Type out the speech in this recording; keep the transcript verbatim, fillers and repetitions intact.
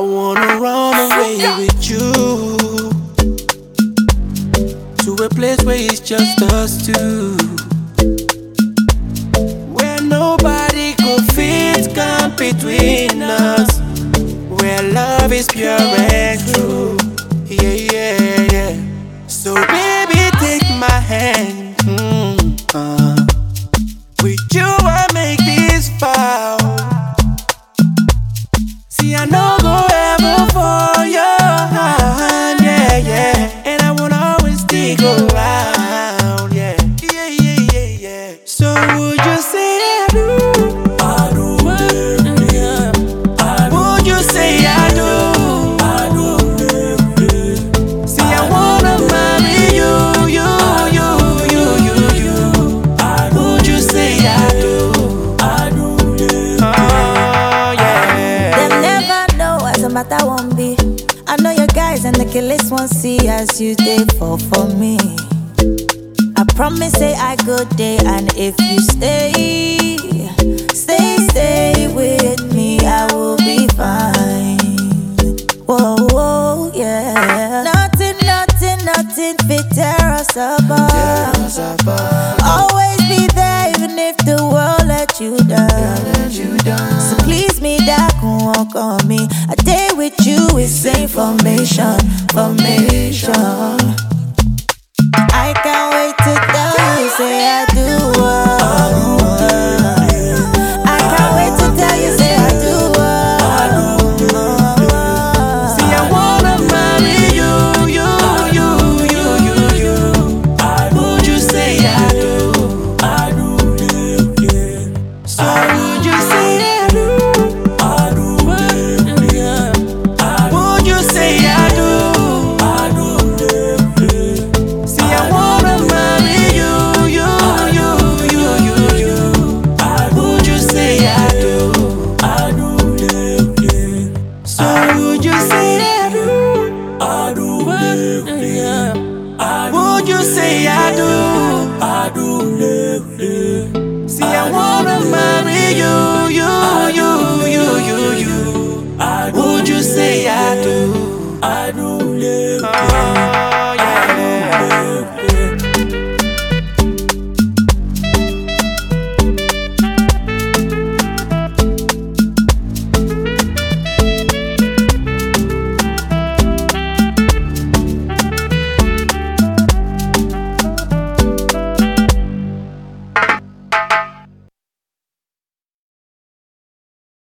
wanna run away with you to a place where it's just us two, where nobody could fit come between us, where love is pure and true. Yeah, yeah, yeah. So baby, take my hand. Mm, uh. With you I make this vow. See, I know go ever for your hand, yeah, yeah. And I wanna always stick around, yeah, yeah, yeah, yeah, yeah. So would you say I do? I do, yeah. Would you say I do? I do. See, I wanna marry you, you, you, you, you, you. Would you say I do? I do, oh, yeah. Them never know as a matter won't be. I know your guys and the killers won't see as you dey fall for me. I promise say I go day, and if you stay, stay, stay with me, I will be fine. Whoa, whoa, yeah. Nothing, nothing, nothing fit tear us apart. Always be there even if the world let you down. So please me, that can walk on me. A day with you is information, formation.